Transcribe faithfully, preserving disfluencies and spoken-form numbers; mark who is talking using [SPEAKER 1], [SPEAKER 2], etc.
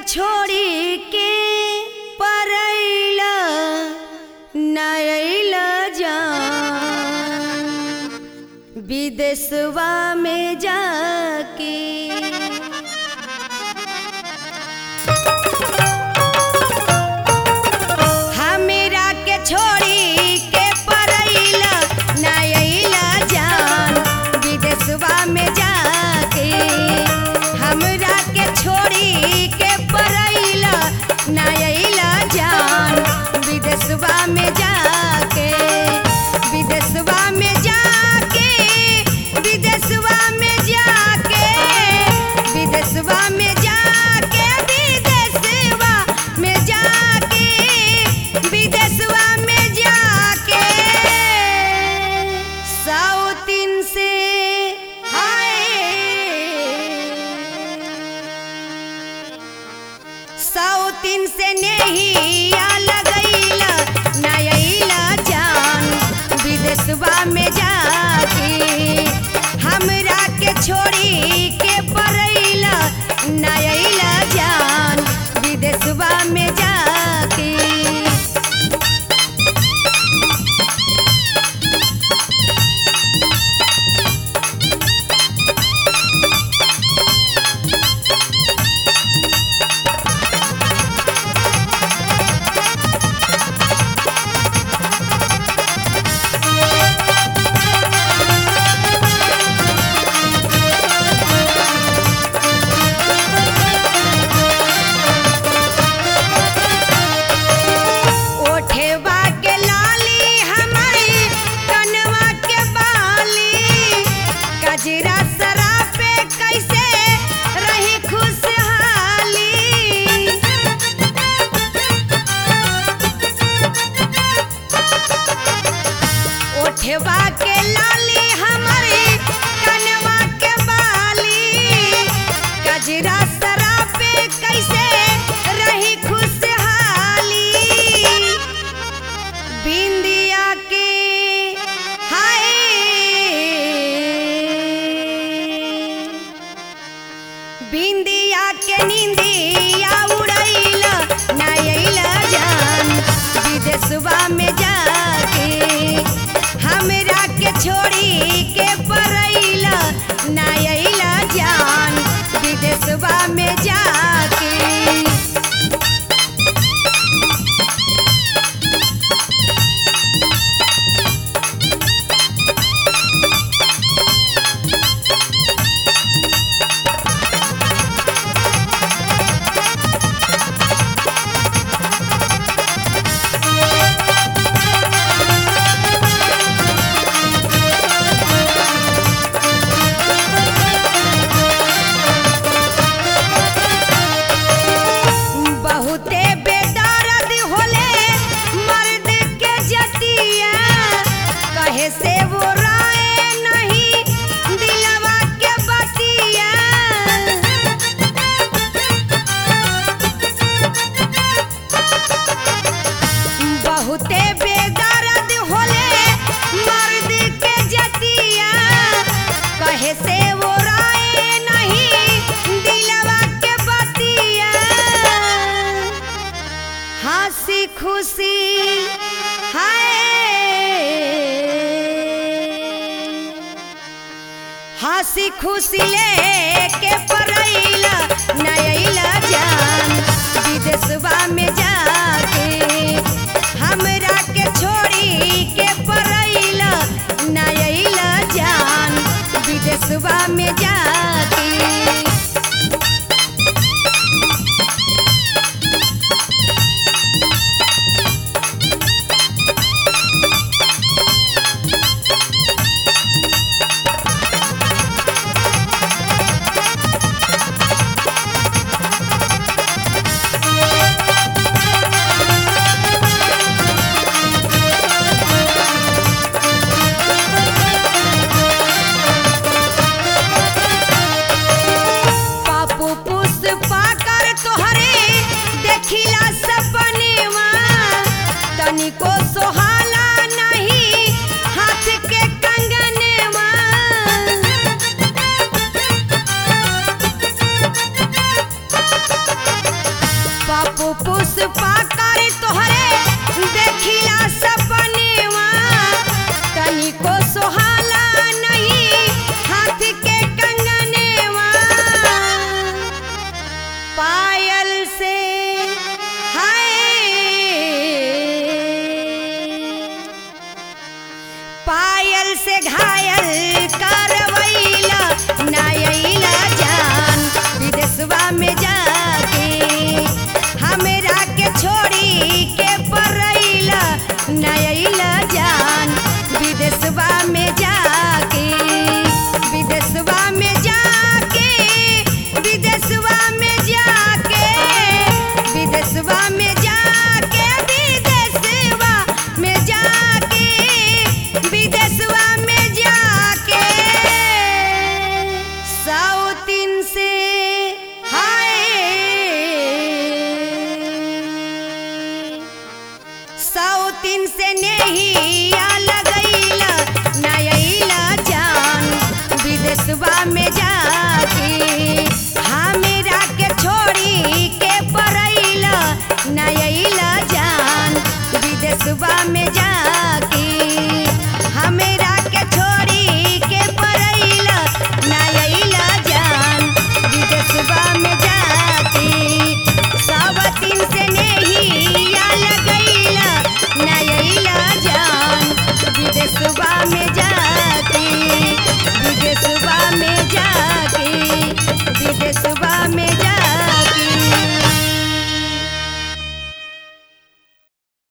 [SPEAKER 1] छोड़ी के परैला नैला जान विदेशवा में जाके हमरा के छोड़ी के परैला नैला जान विदेशवा में जाके हमरा के छोड़ी के परैला नैला जान विदेशवा में जाके विदेशवा में जाके विदेशवा में जाके विदेशवा में जाके विदेशवा में जाके विदेशवा में जाके सौतीन से सौतीन से नहीं लगैला नैला जान विदेशवा में जाके हमरा के छोड़ी के परैला नैला जान विदेशवा में जाके ओठवा के लाली हमारी कनवा के बाली कजरा सरा पे कैसे रही खुशहाली ओठवा के लाली हमारी कनवा के बाली कजरा सरा पे कैसे रही खुशहाली बिंदिया के हाय बिंदिया के निंदिया उड़ैला नैला जान विदेशवा में जाके हमरा के छोड़ी के परैला नैला जान विदेशवा में जाके बहुते बेदर्द होले मर्द के जतिया कहे से वो राय नहीं दिलवा के बतिया बहुते बेदर्द होले मर्द के जतिया कहे से वो राय नहीं दिलवा के बतिया हंसी खुशी हाय हंसी खुशी लेके परैला नैला जान विदेशवा में जाके हमरा के छोड़ी के परैला नैला जान विदेशवा में जाके पाकर तोहरे देखिला सपनेवा तनिको सोहाला नहीं हाथ के कंगनेवा पायल से हाय पायल से घायल करवैला नई